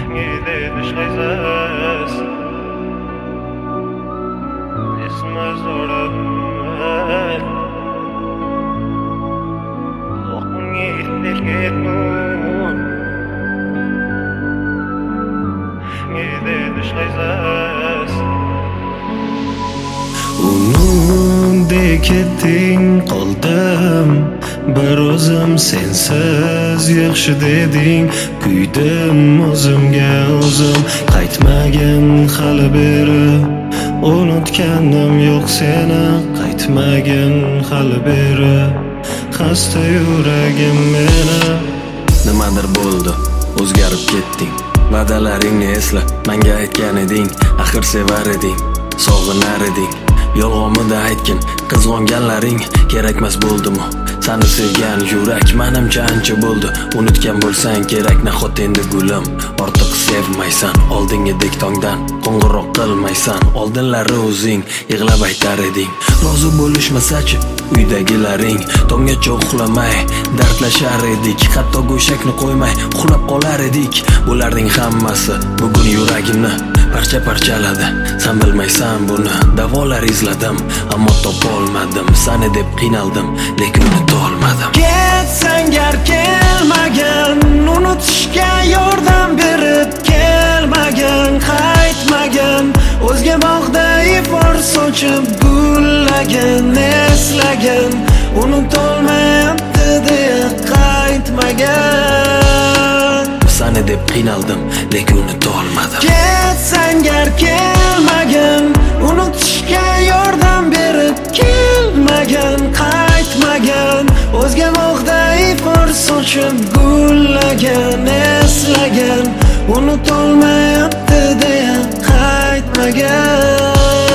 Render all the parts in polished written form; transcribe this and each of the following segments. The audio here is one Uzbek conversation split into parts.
Nigdy beschreibst ist mal so dabei. Doch nicht geht nur. Nigdy beschreibst Unudek ketding qoldim bir o'zim sensiz yaxshi deding kuydim o'zimga o'zim qaytmagin hali beri unutganim yo'q seni qaytmagin hali beri xasta yuragim meni nimadir bo'ldi o'zgarib ketding va'dalaringni esla menga aytgan eding axir sevar eding sog'inar eding yolg'onmida aytgin qizg'onganlaring kerakmas bo'ldimi seni sevgan yurak menimcha ancha bo'ldi unutgan bo'lsang kerak nahot endi gulim ortiq sevmaysan oldingidek tongdan qo'ng'iroq qilmaysan oldinlari o'zing yig'lab aytar eding rozi bo'lishmasachi uydagilaring tonggacha uxlamay dardlashar edik hatto go'shakni qo'ymay uxlab qolar edik bularning hammasi bugun yuragimni parcha parchaladi sen bilmaysan buni davolar izladim ammo topolmadim seni deb qiynaldim lekin unuta olmadim ketsang gar kelmagan unutishga yordam berib kelmagan qaytmagan o'zga bog'da ifor sochib gullagan eslagan unutolmayapti deya qaytmagan seni deb qiynaldim lekin unuta olmadim ketsang gar kelmagan unutishga yordam berib kelmagan qaytmagan o'zga bog'da ifor sochib gullagan eslagan unutolmayapti deya qaytmagan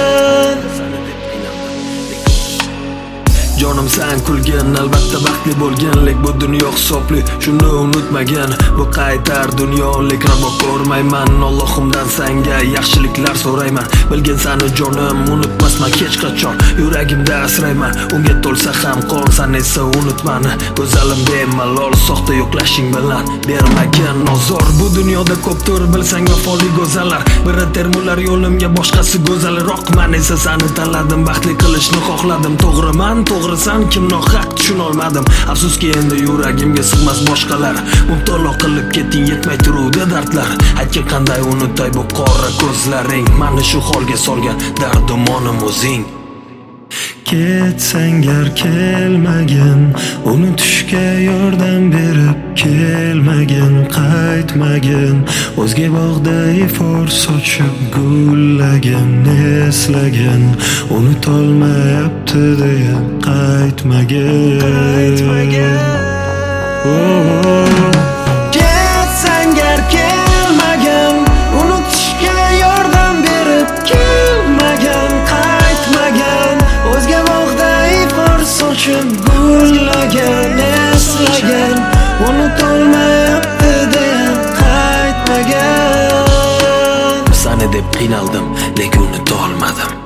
jonim sen kulgin albatta baxtli bo'lganlik bu dunyo hisobli shuni unutmagan bu qaytar dunyolik rabo ko'rmayman Allohimdan senga yaxshiliklar so'rayman bilgin seni jonim unutmasman hech qachon yuragimda asrayman unga to'lsa ham qon sen esa unutmani go'zalim bemalol soxta yo'qlashing bilan bermagin ozor bu dunyoda ko'pdir bilsang vafoli go'zallar biri termular yo'limga boshqasi go'zalroq men esa seni tanladim baxtli qilishni xohladim to'g'riman to'g'risan kim nohaq tushunolmadim afsuski endi yuragimga sig'mas boshqalar mubtalo qilib ketding yetmay turuvdi dardlar aytgin qanday unutay bu qora ko'zlaring meni shu holga solgan dardumonim o'zing ketsang gar kelmagin unutishga yordam berib kelmagin qaytmagin o'zga bog'da ifor sochib gullagan eslagan unutolmayapti deya qaytmagin ketsang gar kelmagan unutishga yordam berib kelmagan qaytmagan o'zga bog'da ifor sochib gullagan eslagan unutolmayapti deya qaytmagan seni deb qiynaldim lekin unuta olmadim